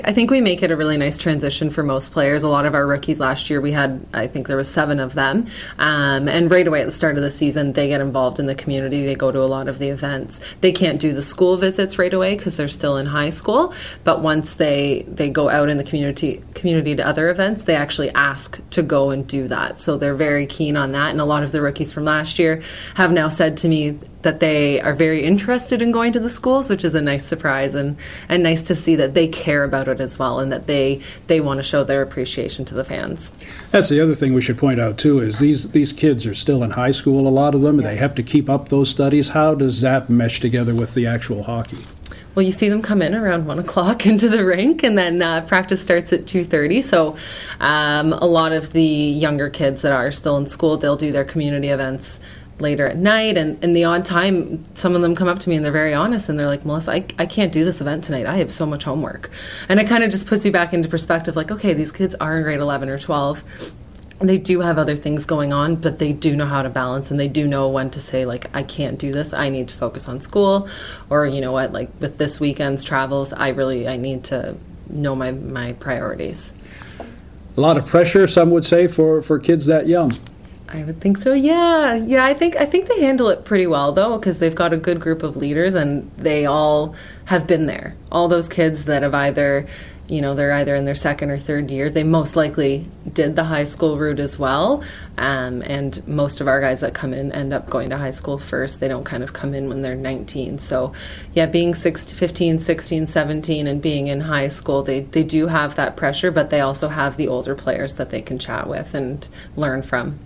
I think we make it a really nice transition for most players. A lot of our rookies last year, I think there was 7 of them. And right away at the start of the season, they get involved in the community. They go to a lot of the events. They can't do the school visits right away because they're still in high school. But once they go out in the community to other events, they actually ask to go and do that. So they're very keen on that. And a lot of the rookies from last year have now said to me that they are very interested in going to the schools, which is a nice surprise and nice to see that they care about it as well and that they want to show their appreciation to the fans. That's the other thing we should point out too, is these kids are still in high school, a lot of them, and they have to keep up those studies. How does that mesh together with the actual hockey? Well, you see them come in around 1 o'clock into the rink, and then practice starts at 2:30. So a lot of the younger kids that are still in school, they'll do their community events later at night, and in the odd time, some of them come up to me and they're very honest, and they're like, Melissa, I can't do this event tonight. I have so much homework. And it kind of just puts you back into perspective, like, okay, these kids are in grade 11 or 12. They do have other things going on, but they do know how to balance, and they do know when to say, like, I can't do this. I need to focus on school, or you know what, like with this weekend's travels, I need to know my priorities. A lot of pressure, some would say, for kids that young. I would think so. Yeah. I think they handle it pretty well though, because they've got a good group of leaders, and they all have been there. All those kids that have either, they're either in their second or third year. They most likely did the high school route as well. And most of our guys that come in end up going to high school first. They don't kind of come in when they're 19. So yeah, being 15, 16, 17 and being in high school, they do have that pressure, but they also have the older players that they can chat with and learn from.